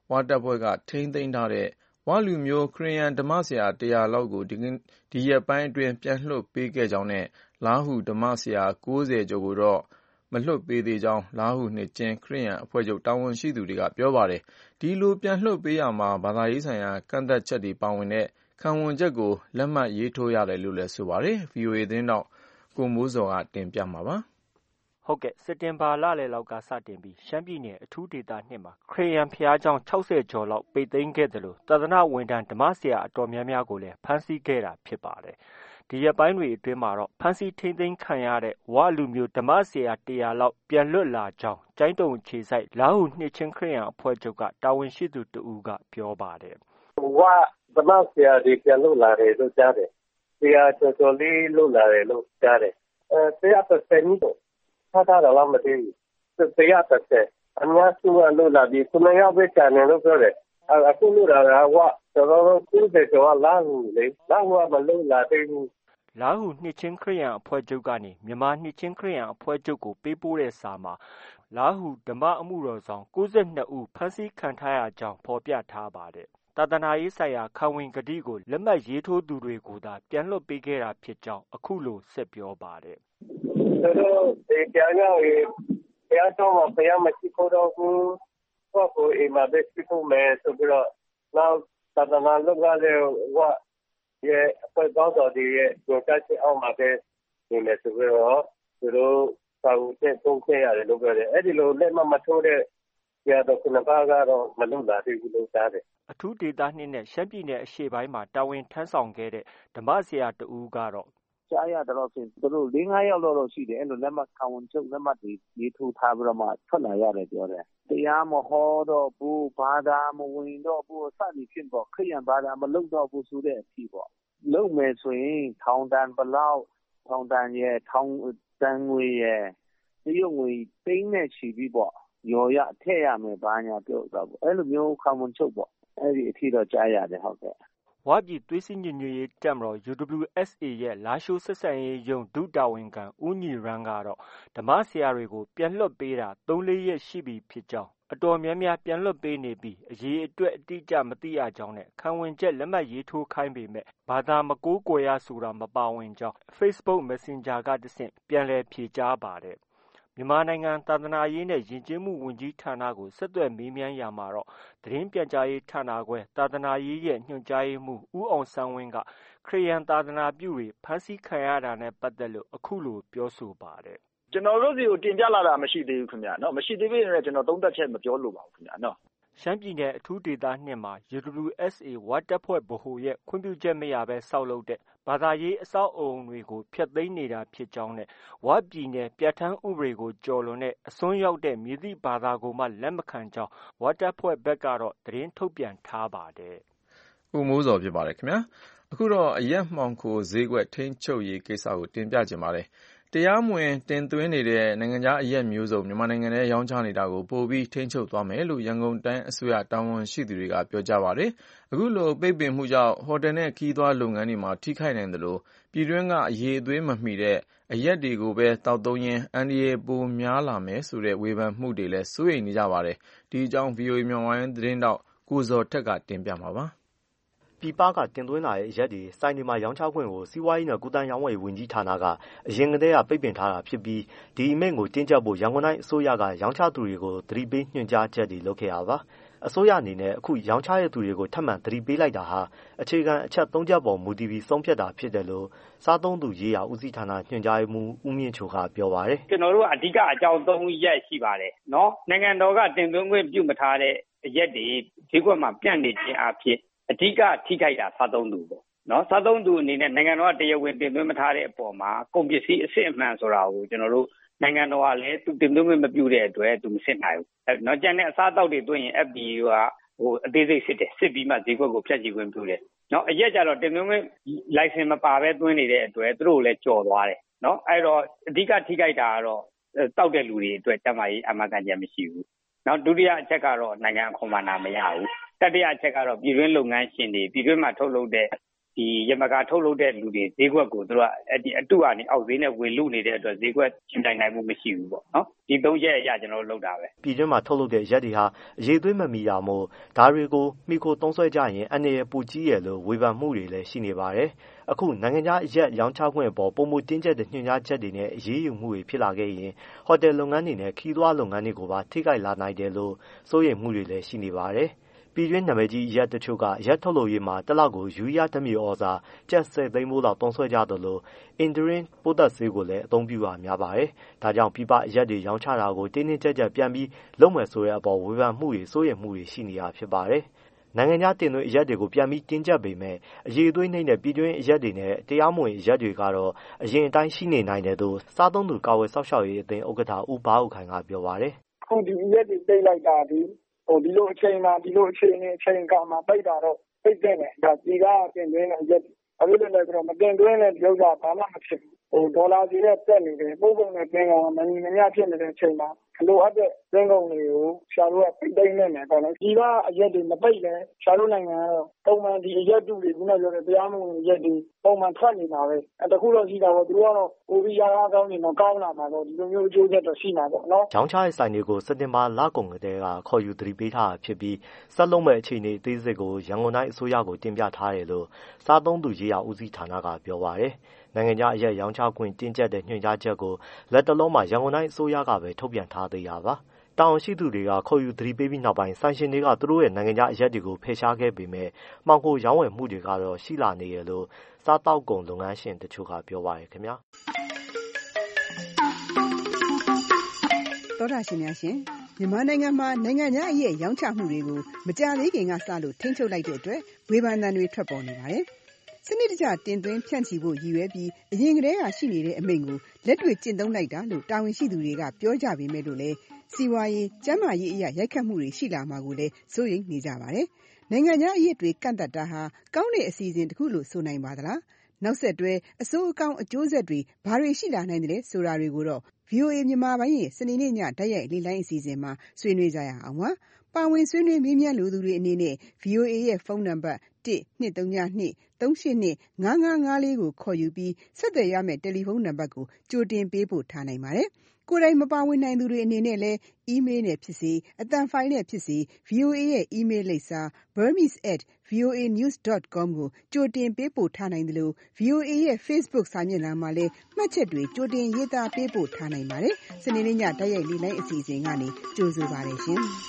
S2: ဝတပ်ဖွဲ့ကထိန်းသိမ်းထားတဲ့ဝလူမျိုးခရစ်ယာန်ဓမ္မဆရာတရာလောက်ကိုဒီရက်ပိုင်းအတွင်းပြန်လွှတ်ပေးခဲ့ကြောင်းနဲ့လားဟူဓမ္မဆရာကိုးဆယ်ကျော်ကိုတော့မလွှတ်ပေးသေးကြောင်းလားဟူနှစ်ခြင်းခရစ်ယာန်အဖွဲ့ချုပ်တာဝန်ရှိသူတွေကပြောပါတယ်။ဒီလိုပြန်လွှတ်ပေးရာမှာဘာသာရေးဆိုင်ရာကန့်သတ်ချက်တွေပါဝင်တဲ့ခံဝန်ချက်ကိုလက်မှတ်ရေးထိုးရတယ်လို့လည်းဆိုပါတယ်။ ဗွီအိုအေသတင်းတောက်ကိုမိုးစော်ကတင်ပြမှာပါ
S8: ။ဟုတ်ကဲ့စက်တင်ဘာလလယ်လောက်ကစတင်ပြီးရှမ်းပြည်နယ်အထူးဒေသနှစ်မှာခရစ်ယာန်ဘုရားကျောင်း၆၀ကျော်လောက်ပိတ်သိမ်းခဲ့သလိုသာသနာဝန်ထမ်းဓမ္မဆရာအတော်များများကိုလည်းဖမ်းဆီးခဲ့တာဖြစ်ပါတယ်။ဒီရက်ပိုင်းတွေအတွင်းမှာတော့ဖမ်းဆီးထိန်းသိမ်းခံရတဲ့ဝလူမျိုးဓမ္မဆရာတရာလောက်ပြန်လွတ်လာကြောင်းကျိုင်းတုံခြေဆိုင်လားဟူနှစ်ချင်းခရစ်ယာန်အဖွဲ့ချုပ်ကတာဝန်ရှိသူတဦးကပြောပါတယ်
S4: ။ဝဓမ္မဆရာတွေပြန်လွတ်လာတယ်လို့ကြားတယ်။ဆရာကျော်ကျော်လေးလွတ်လာတယ်လို့ကြားတယ်။အဲဆရာတစ်ဆယ်နှစ်ထားထားတယ်လားမသိဘူး။ဆရာတစ်ဆယ်အများစုကလွတ်လာပြီးခုနရောက်ပဲကျန်တယ်လို့ပြောတယ်။အခုလွတ်လာတာကကျွန်တော်တို့ကိုယ်တွေတော့လားဟူလေလားဟူကမလွတ်လာသေးဘူး
S8: လားဟူနှစ်ချင်းခရစ်ယာန်အဖွဲ့ချုပ်ကနေမြန်မာနှစ်ချင်းခရစ်ယာန်အဖွဲ့ချုပ်ကိုပေးပို့တဲ့စာမှာလားဟူဓမ္မအမှုတော်ဆောင်၉၂ဦးဖမ်းဆီးခံထားရကြောင်းဖော်ပြထားပါတယ်။သာသနာရေးဆိုင်ရာခံဝန်ကတိကိုလက်မှတ်ရေးထိုးသူတွေကိုသာပြန်လွှတ်ပေးခဲ့တာဖြစ်ကြောင်းအခုလိုဆက်ပြောပါတယ်
S4: ။ကျွန်တော်ဒီကြားရောက်ရင်ဘုရားတော်မှာဘုရားမရှိခိုးတော့ဘူး။ဘာကိုအိမ်မှာပဲရှိခိုးမယ်ဆိုပြီးတော့နောက်သာသနာလုပ်ရတဲ့ဝရဲ့အဖွဲ့တော်တော်ဒီရဲ့ကြိုတက်ချက်အောင်မှာပဲနေမယ်ဆိုပြီးတော့သူတို့စာအုပ်ချက်သုံးခဲ့ရတယ်လို့ပြောတယ်အဲ့ဒီလိုလက်မမထိုးတဲ့ဆရာတော်ခုနပါကတော့မလုံလာသေးဘူးလို့ကြားတယ်
S8: အထူးဒေသနှစ်နဲ့ရှမ်းပြည်နယ်အရှေ့ပိုင်းမှာတာဝန်ထမ်းဆောင်ခဲ့တဲ့ဓမ္မဆရာတဦးကတော့
S9: ကြားရတော့ဆိုသူတို့၄-၅ယောက်တော့ရှိတယ်အဲ့လိုလက်မှတ်ခံဝန်ချုပ်လက်မှတ်တွေရေးထိုးထားပြီးတော့မှထွက်လာရတယ်ပြောတယ်တရားမဟောတော့ဘူးဘာသာမဝင်တော့ဘူးစသည်ဖြင့်ပေါ့ခရစ်ယာန်ဘာသာမလုပ်တော့ဘူးဆိုတဲ့အဖြစ်ပေါ့လုပ်မယ်ဆိုရင်ထောင်တန်းဘလောက်ထောင်တန်းရဲ့ထောင်တန်းငွေရဲ့ဒီရုံငွေသိန်းနဲ့ချီပြီးပေါ့ရော်ရထည့်ရမယ်ဘာညာပြောတော့ပေါ့အဲ့လိုမျိုးခံဝန်ချုပ်ပေါ့အဲ့ဒီအဖြစ်တော့ကြားရတယ်ဟုတ်ကဲ့
S8: ဝပြည်သွေးစည်းညီညွတ်ရေးတပ်မတော် U W S A ရဲ့လာရှိုးဆက်ဆံရေးရုံးဒုတာဝန်ခံဦးညီရန်ကတော့ဓမ္မဆရာတွေကိုပြန်လွှတ်ပေးတာ၃-၄ရက်ရှိပြီဖြစ်ကြောင်းအတော်များများပြန်လွှတ်ပေးနေပြီးအရေးအတွက်အတိအကျမသိရကြောင်းနဲ့ခံဝန်ချက်လက်မှတ်ရေးထိုးခိုင်းပေမဲ့ဘာသာမကိုးကွယ်ရဆိုတာမပါဝင်ကြောင်း Facebook Messenger ကတဆင့်ပြန်လည်ဖြေကြားပါတယ်မြန်မာနိုင်ငံသာသနာရေးနဲ့ယဉ်ကျေးမှုဝန်ကြီးဌာနကိုဆက်သွယ်မေးမြန်းရာမှာတော့သတင်းပြန်ကြားရေးဌာနခွဲသာသနာရေးရဲ့ညွှန်ကြားရေးမှူးဦးအောင်ဆန်းဝင်းကခရစ်ယာန်သာသနာပြုတွေဖမ်းဆီးခံရတာနဲ့ပတ်သက်လို့အခုလိုပြောဆိုပါတယ်
S10: ကျွန်တော်တို့စီကိုတင်ပြလာတာမရှိသေးဘူးခင်ဗျာနော်မရှိသေးပေမဲ့ကျွန်တော်သုံးသက်ချက်မပြောလို့ပါဘူးခင်ဗျာနော်
S8: ရှမ်းပြည်နယ်အထူးဒေသနှစ်မှာ U W S A ဝတပ်ဖွဲ့ဗဟိုရဲ့ခွင့်ပြုချက်မရဘဲဆောက်လုပ်တဲ့ဘာသာရေးအဆောက်အအုံတွေကိုဖျက်သိမ်းနေတာဖြစ်ကြောင်းနဲ့ဝပြည်နယ်ပြဋ္ဌာန်းဥပဒေကိုကျော်လွန်တဲ့အစွန်းရောက်တဲ့မည်သည့်ဘာသာကိုမှလက်မခံကြောင်းဝတပ်ဖွဲ့ဘက်ကတော့သတင်းထုတ်ပြန်ထားပါတယ်
S2: ။ဦးမိုးစော်ဖြစ်ပါတယ်ခင်ဗျာ။အခုတော့အရက်မှောင်ခိုဈေးကွက်ထိန်းချုပ်ရေးကိစ္စကိုတင်ပြခြင်းပါတယ်။တရားမဝင်တင်သွင်းနေတဲ့နိုင်ငံခြားအရက်မျိုးစုံမြန်မာနိုင်ငံထဲရောင်းချနေတာကိုပိုပြီးထိန်းချုပ်သွားမယ်လို့ရန်ကုန်တိုင်းအစိုးရတာဝန်ရှိသူတွေကပြောကြားပါတယ်။အခုလိုပိတ်ပင်မှုကြောင့်ဟိုတယ်နဲ့ခီးသွွားလုပ်ငန်းတွေမှာထိခိုက်နိုင်တယ်လို့ပြည်တွင်းကအရေးအသွေးမမီတဲ့အရက်တွေကိုပဲတောက်သုံးရင်းအန်ဒီအေပိုများလာမယ်ဆိုတဲ့ဝေဖန်မှုတွေလည်းစိုးရိမ်နေကြပါတယ်။ဒီအကြောင်း ဗွီအိုအေမြန်မာပိုင်းသတင်းတောက်ကိုဇော်ထက်ကတင်ပြမှာပါ။
S11: ပြည်ပကတင်သွင်းလာတဲ့အရက်တွေစိုင်တွေမှာရောင်းချခွင့်ကိုစီးပွားရေးနဲ့ကူးသန်းရောင်းဝယ်ဝန်ကြီးဌာနကအရင်ကတည်းကပိတ်ပင်ထားတာဖြစ်ပြီးဒီအမိန့်ကိုတင်းကျပ်ဖို့ရန်ကုန်တိုင်းအစိုးရကရောင်းချသူတွေကိုသတိပေးညွှန်ကြားချက်တွေလုပ်ခဲ့တာပါအစိုးရအနေနဲ့အခုရောင်းချရတဲ့သူတွေကိုထပ်မံသတိပေးလိုက်တာဟာအခြေခံအချက်သုံးချက်ပေါ်မူတည်ပြီးဆုံးဖြတ်တာဖြစ်တယ်လို့စားသုံးသူရေးရာဦးစီးဌာနညွှန်ကြားရေးမှူးဦးမြင့်ချိုကပြောပါတယ်
S12: ကျွန်တော်တို့အဓိကအကြောင်းသုံးရက်ရှိပါတယ်နော်နိုင်ငံတော်ကတင်သွင်းခွင့်ပြုမထားတဲ့အရက်တွေဒီကွက်မှာပြန့်နေခြင်းအဖြစ်အဓိကထိခိုက်တာစားသုံးသူပေါ့နော်စားသုံးသူအနေနဲ့နိုင်ငံတော်ကတရားဝင်တင်သွင်းမထားတဲ့အပေါ်မှာကုန်ပစ္စည်းအစစ်အမှန်ဆိုတာကိုကျွန်တော်တို့နိုင်ငံတော်ကလည်းသူတင်သွင်းခွင့်မပြုတဲ့အတွက်သူမစစ်နိုင်ဘူးအဲနော်ကျန်တဲ့အစားအသောက်တွေတွင်းရင် F D A ကဟိုအသေးစိတ်စစ်တယ်စစ်ပြီးမှဈေးကွက်ကိုဖျက်ချီခွင့်ပြုတယ်နော်အရက်ကြတော့တင်သွင်းခွင့် license မပါဘဲသွင်းနေတဲ့အတွက်သူတို့လည်းကြော်သွားတယ်နော်အဲ့တော့အဓိကထိခိုက်တာကတော့တောက်တဲ့လူတွေအတွက်တမန်ရေးအမှန်ကန်ချက်မရှိဘူးနောက်ဒုတိယအချက်ကတော့နိုင်ငံအခွန်မာနာမရဘူးတတိယအချက်ကတော့ပြည်တွင်းလုပ်ငန်းရှင်တွေပြည်တွင်းမှာထုတ်လုပ်တဲ့ဒီရမကထုတ်လုပ်တဲ့လူတွေဈေးကွက်ကိုသူတို့ကအဒီအတုကနေအောက်ဈေးနဲ့ဝင်လူနေတဲ့အတွက်ဈေးကွက်ရှင်းတိုင်နိုင်မှုမရှိဘူးပေါ့နော်ဒီသုံးချက်အရာကျွန်တော်တို့လုပ်တာပဲ
S11: ပြည်တွင်းမှာထုတ်လုပ်တဲ့ရက်တွေဟာအရေးသွေးမမီတာမို့ဒါတွေကိုမိခိုသုံးဆွဲကြရင်အနေရပူကြီးရလို့ဝေဖန်မှုတွေလည်းရှိနေပါတယ်အခုနိုင်ငံခြားရက်ရောင်းချခွင့်ပေါ်ပုံမှုတင်းကျပ်တဲ့ညွှန်ကြားချက်တွေနဲ့အရေးယူမှုတွေဖြစ်လာခဲ့ရင်ဟိုတယ်လုပ်ငန်းတွေနဲ့ခီးသွွားလုပ်ငန်းတွေကိုပါထိခိုက်လာနိုင်တယ်လို့စိုးရိမ်မှုတွေလည်းရှိနေပါတယ်ပြည်တွင်းနာမည်ကြီးရက်တချို့ကရက်ထုတ်လုပ်ရေးမှာတစ်လောက်ကိုယူရီးယားဓာတ်မြေဩဇာကျပ်ဆယ်သိန်းမိုးလောက်သုံးစွဲကြသလိုအင်ဒရင်းပိုးသက်ဆေးကိုလည်းအသုံးပြုရများပါတယ်။ဒါကြောင့်ပြည်ပရက်တွေရောင်းချတာကိုတင်းတင်းကျပ်ကျပ်ပြန်ပြီးလုပ်မယ်ဆိုတဲ့အပေါ်ဝေဖန်မှုတွေစိုးရိမ်မှုတွေရှိနေတာဖြစ်ပါတယ်။နိုင်ငံခြားတင်သွင်းရက်တွေကိုပြန်ပြီးတင်းကျပ်ပေမဲ့အရေးသွေးနှိမ့်တဲ့ပြည်တွင်းရက်တွေနဲ့တရားမဝင်ရက်တွေကတော့အရင်အတိုင်းရှိနေနိုင်တယ်လို့စားသုံးသူကာဝယ်ဆောက်ရှောက်ရေးအသင်းဥက္ကဋ္ဌဦးဘာဦးခိုင်ကပြောပါတယ်
S13: ။အခုဒီရက်တွေတိတ်လိုက်တာဒီဟိုဒီလိုအချိန်မှာဒီလိုအချိန်နဲ့အချိန်ကမှပိတ်တာတော့ပိတ်တဲ့နဲ့ဒါဒီကတင်သွင်းတဲ့ရက်အခုလည်းလည်းဆိုတော့မတင်သွင်းတဲ့ဒီဥစ္စာဘာမှမဖြစ်ဘူးဟိုဒေါ်လာကြီးနဲ့တက်နေတယ်ပို့ကုန်နဲ့ပြင်ကောင်မညီမမျှဖြစ်နေတဲ့အချိန်မှာလိုအပ်တဲ့ရင်းကုန်တွေကိုရှားလို့ကပိတ်သိမ်းနေတယ်ပေါ့နော်ဒီကအရက်တွေမပိတ်လဲရှားလို့နိုင်ငံကတော့ပုံမှန်ဒီအရက်တူတွေခုနပြောတဲ့တရားမဝင်ရက်တွေပုံမှန်ထွက်နေတာပဲအဲတခုတော့ရှိတာပေါ့သူတို့ကတော့ကိုဗစ်ရာကောင်းနေတော့ကောင်းလာမှာပေါ့ဒီလိုမျိုးအကျိုးဆက်တော့ရှိမှာပေါ့နော်
S11: ရောင်းချတဲ့ဆိုင်တွေကိုစက်တင်ဘာလကုန်ကတည်းကခေါ်ယူသတိပေးထားတာဖြစ်ပြီးဆက်လုံးမဲ့အခြေအနေအသေးစိတ်ကိုရန်ကုန်တိုင်းအစိုးရကိုတင်ပြထားတယ်လို့စားသုံးသူရေးရာဦးစီးဌာနကပြောပါတယ်နိုင်ငံခြားအရက်ရောင်းချခွင့်တင်းကျပ်တဲ့ညွှန်ကြားချက်ကိုလက်တလုံးမှာရန်ကုန်တိုင်းအစိုးရကပဲထုတ်ပြန်ထားသေးတာပါ။တောင်ရှိသူတွေကခေါ်ယူသတိပေးပြီးနောက်ပိုင်းဆိုင်ရှင်တွေကသူတို့ရဲ့နိုင်ငံခြားအရက်တွေကိုဖယ်ရှားခဲ့ပေမဲ့မှောင်ခိုရောင်းဝယ်မှုတွေကတော့ရှိလာနေရလို့စားတောက်ကုန်လုပ်ငန်းရှင်တချို့ကပြောပါရခင်ဗျာ
S14: ။သောတာရှင်များရှင်မြန်မာနိုင်ငံမှာနိုင်ငံခြားအရက်ရောင်းချမှုတွေကိုမကြာသေးခင်ကစလို့ထိန်းချုပ်လိုက်တဲ့အတွက်ဝေဖန်သံတွေထွက်ပေါ်နေပါတယ်။စနစ်တကျတင်သွင်းဖြန့်ချီဖို့ရည်ရွယ်ပြီးအရင်ကတည်းကရှိနေတဲ့အမိန့်ကိုလက်တွေ့ကျင့်သုံးလိုက်တာလို့တာဝန်ရှိသူတွေကပြောကြပေမဲ့လို့လည်းစီးပွားရေးကျန်းမာရေးအရာရိုက်ခတ်မှုတွေရှိလာမှာကိုလည်းစိုးရိမ်နေကြပါတယ်။နိုင်ငံခြားအရက်တွေကန့်သတ်တာဟာကောင်းတဲ့အစီအစဉ်တစ်ခုလို့ဆိုနိုင်ပါသလား။နောက်ဆက်တွဲအဆိုးအကောင်းအကျိုးဆက်တွေဘာတွေရှိလာနိုင်တယ်ဆိုတာတွေကိုတော့ ဗွီအိုအေ မြန်မာပိုင်းရဲ့စနေနေ့ညတိုက်ရိုက်လေ့လိုင်းအစီအစဉ်မှာဆွေးနွေးကြရအောင်ပါ။ပါဝင်ဆွေးနွေးမေးမြန်းလိုသူတွေအနေနဲ့ ဗွီအိုအေ ရဲ့ဖုန်းနံပါတ်တစ်နှစ်သုံးနှစ်သုံးရှစ်နှစ်ငါးငါးငါးလေးကိုခေါ်ယူပြီးဆက်သွယ်ရမယ့်တယ်လီဖုန်းနံပါတ်ကိုကြိုတင်ပေးပို့ထားနိုင်ပါတယ်။ကိုယ်တိုင်မပါဝင်နိုင်သူတွေအနေနဲ့လည်းအီးမေးလ်နဲ့ဖြစ်စေအသံဖိုင်နဲ့ဖြစ်စေ ဗွီအိုအေ ရဲ့အီးမေးလ်လိပ်စာ burmese at voanews dot com ကိုကြိုတင်ပေးပို့ထားနိုင်တယ်လို့ ဗွီအိုအေ ရဲ့ Facebook စာမျက်နှာမှာလည်းမှတ်ချက်တွေကြိုတင်ရေးသားပေးပို့ထားနိုင်ပါတယ်။စနေနေ့ညတိုက်ရိုက်လေ့လိုင်းအစီအစဉ်ကနေကြိုဆိုပါတယ်ရှင်။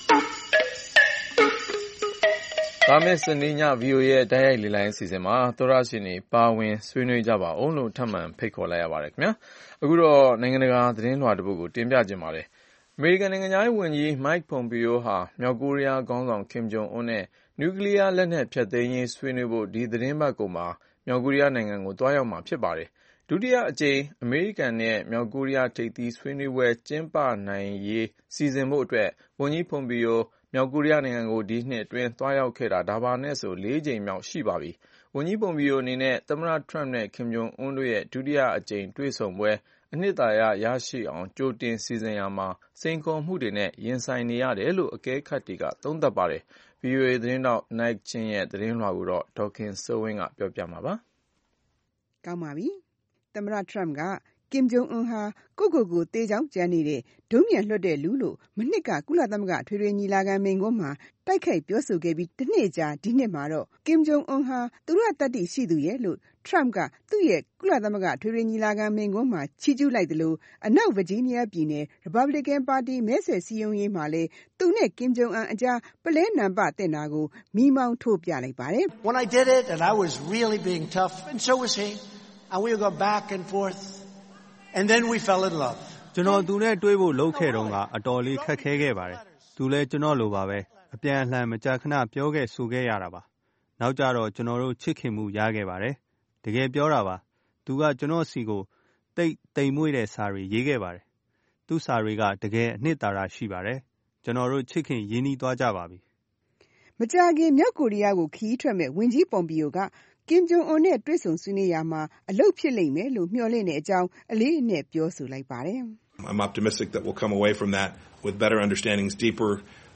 S2: ဒါမဲ့စနေည ဗီအိုအေ ရဲ့တိုက်ရိုက်လေ့လိုင်းအစီအစဉ်မှာသောရရှင်တွေပါဝင်ဆွေးနွေးကြပါအောင်လို့ထပ်မံဖိတ်ခေါ်လိုက်ရပါတယ်ခင်ဗျာအခုတော့နိုင်ငံတကာသတင်းလွှာတစ်ပုဒ်ကိုတင်ပြခြင်းပါတယ်အမေရိကန်နိုင်ငံသားဝန်ကြီး Mike Pompeo ဟာမြောက်ကိုရီးယားခေါင်းဆောင် Kim Jong Un နဲ့နျူကလ িয়ার လက်နက်ဖျက်သိမ်းရေးဆွေးနွေးဖို့ဒီသတင်းပတ်ကုန်မှာမြောက်ကိုရီးယားနိုင်ငံကိုတွားရောက်မှာဖြစ်ပါတယ်ဒုတိယအကြိမ်အမေရိကန်နဲ့မြောက်ကိုရီးယားထိပ်သီးဆွေးနွေးပွဲကျင်းပနိုင်ရေးစီစဉ်ဖို့အတွက်ဝန်ကြီး Pompeoမြောက်ကိုရီးယားနိုင်ငံကိုဒီနှစ်အတွင်းသွားရောက်ခဲ့တာဒါပါနဲ့ဆိုလေးကြိမ်မြောက်ရှိပါပြီ။ဝန်ကြီး Pompeo အနေနဲ့သမ္မတ Trump နဲ့ Kim Jong Un တို့ရဲ့ဒုတိယအကြိမ်တွေ့ဆုံပွဲအနှစ်သာရရရှိအောင်ကြိုတင်စီစဉ်ရာမှာစိန်ခေါ်မှုတွေနဲ့ရင်ဆိုင်နေရတယ်လို့အကဲခတ်တွေကသုံးသပ်ပါတယ်။ ဗွီအိုအေသတင်းထောက် Mike Chin ရဲ့သတင်းလွှာကိုတော့ဒေါ်ခင်စိုးဝင်းကပြောပြမှာပါ
S14: ။ကောင်းပါပြီ။သမ္မတ Trump ကKim Jong Un ဟာကိုကိုကိုတေးချောင်းကျန်းနေတဲ့ဒုံးမြန်လွှတ်တဲ့လူလို့မနှစ်ကကုလသမဂ္ဂထွေထွေညီလာခံမိန့်ခွန်းမှာတိုက်ခိုက်ပြောဆိုခဲ့ပြီးတစ်နှစ်ကြာဒီနှစ်မှာတော့ Kim Jong Un ဟာသူရတတ္တိရှိသူရဲ့လို့ Trump ကသူ့ရဲ့ကုလသမဂ္ဂထွေထွေညီလာခံမိန့်ခွန်းမှာချီးကျူးလိုက်တယ်လို့အနောက်ဗာဂျီးနီးယားပြည်နယ် Republican ပါတီမဲဆွယ်စည်းရုံးရေးမှာလည်းသူနဲ့ Kim Jong Un အကြားပလဲနံပါတ်တင်တာကိုမီးမောင်းထိုးပြလိုက်ပါတယ်။
S15: When I did it and I was really being tough and so was he and we would go back and forth.And then we fell in love.
S16: ကျွန်တော်သူနဲ့တွေ့ဖို့လုပ်ခဲ့တော့ကအတော်လေးခက်ခဲခဲ့ပါတယ်။သူလည်းကျွန်တော်လိုပါပဲအပြန်အလှန်မကြာခဏပြောခဲ့ဆိုခဲ့ရတာပါ။နောက်ကြတော့ကျွန်တော်တို့ချစ်ခင်မှုရခဲ့ပါတယ်။တကယ်ပြောတာပါ။သူကကျွန်တော်စီကိုတိတ်တိမ်မွေ့တဲ့စာတွေရေးခဲ့ပါတယ်။သူ့စာတွေကတကယ်အနှစ်သာရရှိပါတယ်။ကျွန်တော်တို့ချစ်ခင်ရင်းနှီးသွားကြပါပြီ
S14: ။မကြာခင်မြောက်ကိုရီးယားကိုခီးထွက်မဲ့ဝန်ကြီးပွန်ပီယိုကKim Jong Un နဲ့တွေ့ဆုံဆွေးနွေးရာမှာအလုပ်ဖြစ်လိမ့်မယ်လို့မျှော်လင့်တဲ့အကြောင်းအလေးအနက်ပြောဆိုလိုက်ပါတယ်
S17: ။ I'm optimistic that we'll come away from that with better understandings, deeper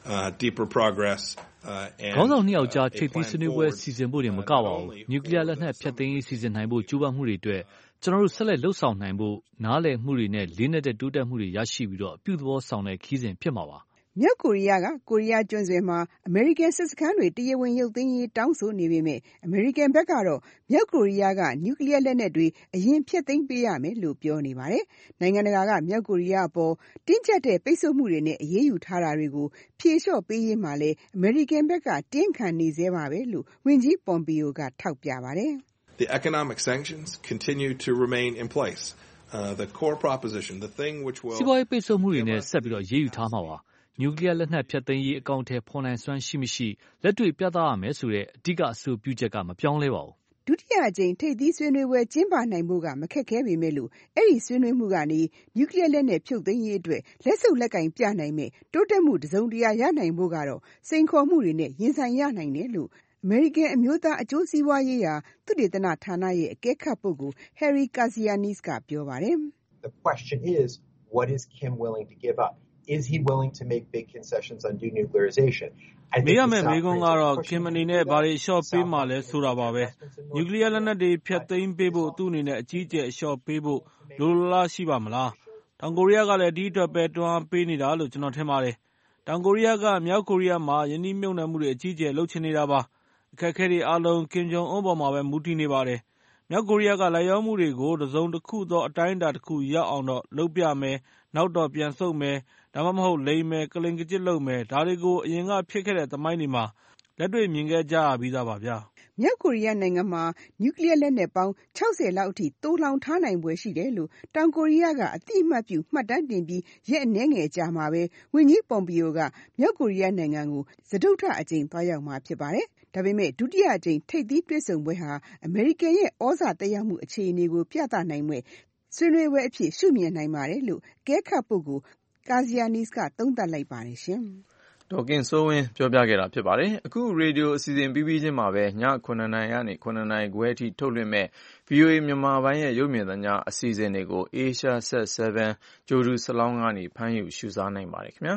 S17: uh, deeper progress. Uh, and,
S1: ခေါင်းဆောင်နှစ်ယောက်ကြားထိပ်သီးဆွေးနွေးပွဲစီစဉ်ဖို့တင်မကပါဘူးနျူကလ িয়ার လက်နက်ဖျက်သိမ်းရေးစီစဉ်နိုင်ဖို့ကြိုးပမ်းမှုတွေအတွက်ကျွန်တော်တို့ဆက်လက်လှုပ်ဆောင်နိုင်ဖို့နားလည်မှုတွေနဲ့လေးနက်တဲ့တိုးတက်မှုတွေရရှိပြီးတော့အပြုသဘောဆောင်တဲ့ခီးစဉ်ဖြစ်မှာပါ
S14: မြောက်ကိုရီးယားကကိုရီးယားကျွန်းဆွယ်မှာအမေရိကန်စစ်စခန်းတွေတရားဝင်ရုပ်သိမ်းရေးတောင်းဆိုနေပေမဲ့အမေရိကန်ဘက်ကတော့မြောက်ကိုရီးယားကနျူကလ িয়ার လက်နက်တွေအရင်ဖျက်သိမ်းပေးရမယ်လို့ပြောနေပါတယ်။နိုင်ငံတကာကမြောက်ကိုရီးယားအပေါ်တင်းကျပ်တဲ့ပိတ်ဆို့မှုတွေနဲ့အရေးယူထားတာတွေကိုဖြေလျှော့ပေးရေးမှာလည်းအမေရိကန်ဘက်ကတင်းခံနေဆဲပါပဲလို့ဝန်ကြီးပွန်ပီယိုကထောက်ပြပါတယ်။
S17: The economic sanctions continue to remain in place. Uh, the core proposition, the thing which will
S1: စီးပွားရေးပိတ်ဆို့မှုတွေနဲ့ဆက်ပြီးတော့ရေးယူထားမှာပါနျူကလ িয়ার လက်နက်ဖျက်သိမ်းရေးအကောင့်ထဲဖော်နိုင်စွမ်းရှိမရှိလက်တွေ့ပြသရမယ်ဆိုတဲ့အဓိကအဆိုပြုချက်ကမပြောင်းလဲပါဘူး
S14: ဒုတိယအကြိမ်ထိပ်သီးဆွေးနွေးပွဲကျင်းပနိုင်ဖို့ကမခက်ခဲပေမဲ့လို့အဲ့ဒီဆွေးနွေးမှုကနေနျူကလ িয়ার လက်နက်ဖြုတ်သိမ်းရေးအတွက်လက်စုပ်လက်ကင်ပြနိုင်မဲ့တိုးတက်မှုတစုံတရာရနိုင်ဖို့ကတော့စိန်ခေါ်မှုတွေနဲ့ရင်ဆိုင်ရနိုင်တယ်လို့အမေရိကန်အမျိုးသားအကျိုးစီးပွားရေးရာသုတေသနဌာနရဲ့အကဲခတ်ပုဂ္ဂိုလ် Harry Kazianis ကပြောပါတယ်
S18: The question is, what is Kim willing to give up? Is he willing to make big concessions on denuclearization?
S19: မေးရမယ့်မေးခွန်းကတော့ခင်အနေနဲ့ဘာတွေအလျှော့ပေးမှလဲဆိုတာပါပဲနျူကလ িয়ার လက်နက်တွေဖျက်သိမ်းပေးဖို့သူ့အနေနဲ့အကြီးအကျယ်အလျှော့ပေးဖို့လိုလိုလားရှိပါမလားတောင်ကိုရီးယားကလည်းဒီအတွက်ပဲတွန်းအားပေးနေတာလို့ကျွန်တော်ထင်ပါတယ်တောင်ကိုရီးယားကမြောက်ကိုရီးယားမှာယင်းနှိမ့်မြုပ်နှံမှုတွေအကြီးအကျယ်လုပ်ချင်နေတာပါအခက်အခဲတွေအားလုံးကင်ဂျုံအွန်းပေါ်မှာပဲမူတည်နေပါတယ်မြောက်ကိုရီးယားကလိုက်ရောမှုတွေကိုတစုံတစ်ခုသောအတိုင်းအတာတစ်ခုရောက်အောင်တော့လုပ်ပြမယ်နောက်တော့ပြန်ဆုတ်မယ်ဒါမှမဟုတ်လိမ်မယ်ကလင်ကကျစ်လုပ်မယ်ဒါတွေကိုအရင်ကဖြစ်ခဲ့တဲ့သမိုင်းတွေမှာလက်တွေ့မြင်ခဲ့ကြရပြီးသားပါဗျာ
S14: မြောက်ကိုရီးယားနိုင်ငံမှာနျူကလ িয়ার လက်နက်ပေါင်း၆၀လောက်အထိသိုလှောင်ထားနိုင်ပွဲရှိတယ်လို့တောင်ကိုရီးယားကအတိအမှတ်ပြုမှတ်တမ်းတင်ပြီးရက်အနည်းငယ်ကြာမှာပဲဝန်ကြီးပွန်ပီယိုကမြောက်ကိုရီးယားနိုင်ငံကိုစတုတ္ထအကြိမ်သွားရောက်မှာဖြစ်ပါတယ်ဒါပေမဲ့ဒုတိယအကြိမ်ထိပ်သီးတွေ့ဆုံပွဲဟာအမေရိကန်ရဲ့ဩဇာတက်ရောက်မှုအခြေအနေကိုပြသနိုင်မဲ့ဆွေးနွေးပွဲအဖြစ်ရှုမြင်နိုင်ပါတယ်လို့အကဲခတ်ပုဂ္ဂိုလ် Kazianis ကသုံးသပ်လိုက်ပါတယ်ရှင်
S2: ဒေါ်ခင်စိုးဝင်းပြောပြခဲ့တာဖြစ်ပါတယ်အခုရေဒီယိုအစီအစဉ်ပြီးပြီးချင်းမှာပဲညခုနှစ်နာရီကနေခုနှစ်နာရီခွဲအထိထုတ်လွှင့်မဲ့ ဗီအိုအေ မြန်မာပိုင်းရဲ့ရုပ်မြင်သံကြားအစီအစဉ်တွေကို Asia Set 7 ကြိုးတူစလောင်းကနေဖမ်းယူရှုစားနိုင်ပါတယ်ခင်ဗျာ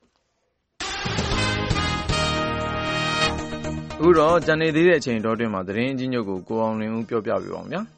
S2: အခုတော့ကြံနေသေးတဲ့အချိန်တော်တွင်မှာသတင်းအချင်းချုပ်ကိုကိုအောင်လင်းဦးပြောပြပေးပါဦးဗျာ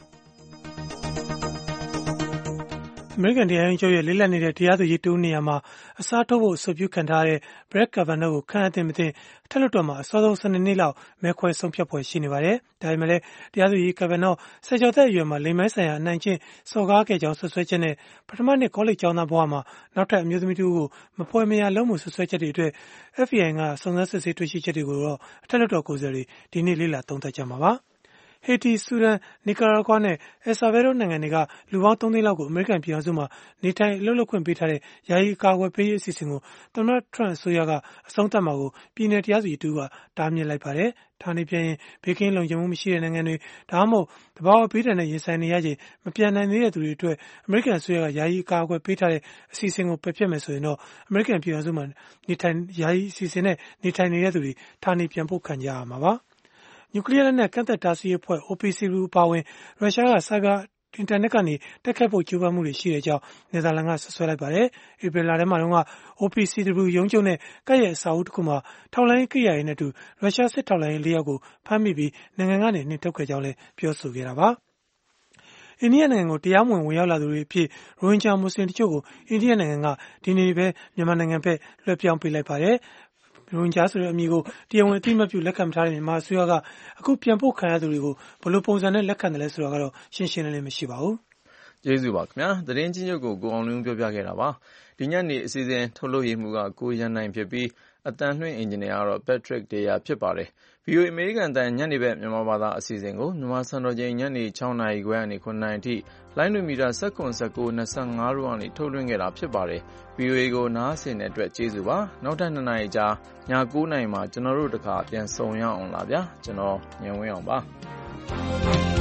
S3: အမေရိကန်တရားရုံးချုပ်ရဲ့လေးလက်နေတဲ့တရားသူကြီးတူနေရာမှာအစားထိုးဖို့အဆိုပြုခံထားတဲ့ Brett Kavanaugh ကိုခန့်အပ်တဲ့မသိထက်လွှတ်တော်မှာအစောဆုံးစနေနေ့လောက်မဲခွဲဆုံးဖြတ်ပွဲရှိနေပါတယ်။ဒါပေမဲ့လည်းတရားသူကြီး Kavanaugh ဆယ်ကျော်သက်အရွယ်မှာလိင်ပိုင်းဆိုင်ရာအနိုင်ကျင့်စော်ကားခဲ့ကြောင်းဆွဆွဲချက်နဲ့ပထမနှစ်ကောလိပ်ကျောင်းသားဘဝမှာနောက်ထပ်အမျိုးသမီးတူကိုမဖွဲမရလုံးမှုဆွဆွဲချက်တွေအတွက် F B I ကစုံစမ်းစစ်ဆေးတွေ့ရှိချက်တွေကိုတော့အထက်လွှတ်တော်ကိုယ်စားလှယ်တွေဒီနေ့လေ့လာသုံးသပ်ကြမှာပါ။ဟေတီ၊ဆူဒန်၊နီကာရာဂွာနဲ့အယ်ဆာဗေဒိုနိုင်ငံတွေကလူပေါင်းသုံးသိန်းလောက်ကိုအမေရိကန်ပြည်ထောင်စုမှာနေထိုင်အလုပ်လုပ်ခွင့်ပေးထားတဲ့ယာယီအကာအကွယ်ပေးရေးအစီအစဉ်ကိုသမ္မတထရန့်အစိုးရကအဆုံးသတ်မှာကိုပြည်နယ်တရားသူကြီးတဦးကတားမြစ်လိုက်ပါတယ်။ဌာနေပြန်ရင်ဘေးကင်းလုံခြုံမှုမရှိတဲ့နိုင်ငံတွေဒါမှမဟုတ်သဘာဝဘေးဒဏ်နဲ့ရင်ဆိုင်နေရချိန်မပြန်နိုင်သေးတဲ့သူတွေအတွက်အမေရိကန်အစိုးရကယာယီအကာအကွယ်ပေးထားတဲ့အစီအစဉ်ကိုပယ်ဖျက်မယ်ဆိုရင်တော့အမေရိကန်ပြည်ထောင်စုမှာနေထိုင်ယာယီအစီအစဉ်နဲ့နေထိုင်နေတဲ့သူတွေဌာနေပြန်ပို့ခံကြရမှာပါ။နျူကလ িয়ার လက်နက်ကန့်သက်တားဆီးရေးအဖွဲ့ O P C W အပါအဝင်ရုရှားကဆိုက်ဘာအင်တာနက်ကနေတက်ခတ်ဖို့ကြိုးပမ်းမှုတွေရှိတဲ့အကြောင်းနယ်သာလန်ကဆွဆွဲလိုက်ပါတယ်။ဧပြီလထဲမှာတော့ O P C W ရုံးချုပ်နဲ့ကပ်ရဲ့အစာအုပ်တစ်ခုမှာထောက်လှမ်းရေးကိရိယာတွေနဲ့အတူရုရှားစစ်ထောက်လှမ်းရေးလေးယောက်ကိုဖမ်းမိပြီးနိုင်ငံကနေနှင်ထုတ်ခဲ့ကြောင်းလည်းပြောဆိုခဲ့တာပါ။အိန္ဒိယနိုင်ငံကိုတရားမဝင်ဝင်ရောက်လာသူတွေအဖြစ်ရိုဟင်ဂျာမွတ်စလင်တချို့ကိုအိန္ဒိယနိုင်ငံကဒီနေ့ပဲမြန်မာနိုင်ငံဘက်လွှဲပြောင်းပေးလိုက်ပါတယ်။ရိုဟင်ဂျာဆိုတဲ့အမည်ကိုတရားဝင်အသိအမှတ်ပြုလက်ခံမထားတဲ့မြန်မာအစိုးရကအခုပြန်ပို့ခံရသူတွေကိုဘယ်လိုပုံစံနဲ့လက်ခံတယ်လဲဆိုတာကတော့ရှင်းရှင်းလင်းလင်းမရှိပါဘူး
S2: ။ကျေးဇူးပါခင်ဗျာ။သတင်းချင်းချုပ်ကိုကိုအောင်လင်းပြောပြခဲ့တာပါ။ဒီညနေအစီအစဉ်ထုတ်လွှင့်မှုကကိုရန်နိုင်ဖြစ်ပြီးအတန်လွှင့်အင်ဂျင်နီယာကတော့ Patrick Deya ဖြစ်ပါတယ်။ ဗီအိုအေ အမေရိကန်တန်ညနေဘက်မြန်မာဘာသာအစီအစဉ်ကိုမြန်မာစံတော်ချိန်ညနေ၆နာရီခွဲကနေခုနှစ်နာရီအထိလိုင်းတွင်မီတာ၁၇ ၁၉ ၂၅တို့ကနေထုတ်လွှင့်ခဲ့တာဖြစ်ပါတယ်။ ဗီအိုအေကိုနားဆင်တဲ့အတွက်ကျေးဇူးပါ။နောက်ထပ်နှစ်နာရီကြာည၉နာရီမှာကျွန်တော်တို့တခါပြန်ဆုံရအောင်လားဗျာ။ကျွန်တော်ညံဝင်းအောင်ပါ။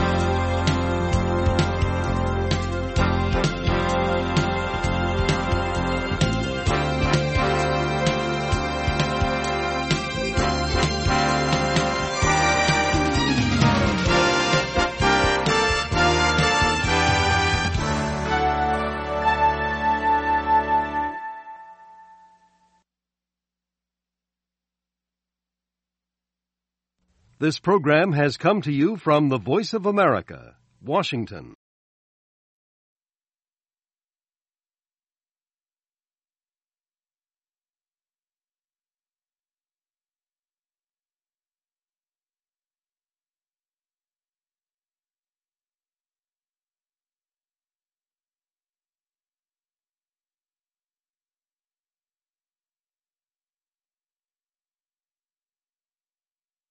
S20: This program has come to you from the Voice of America, Washington.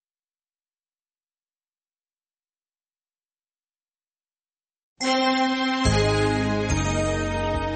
S21: Thank you.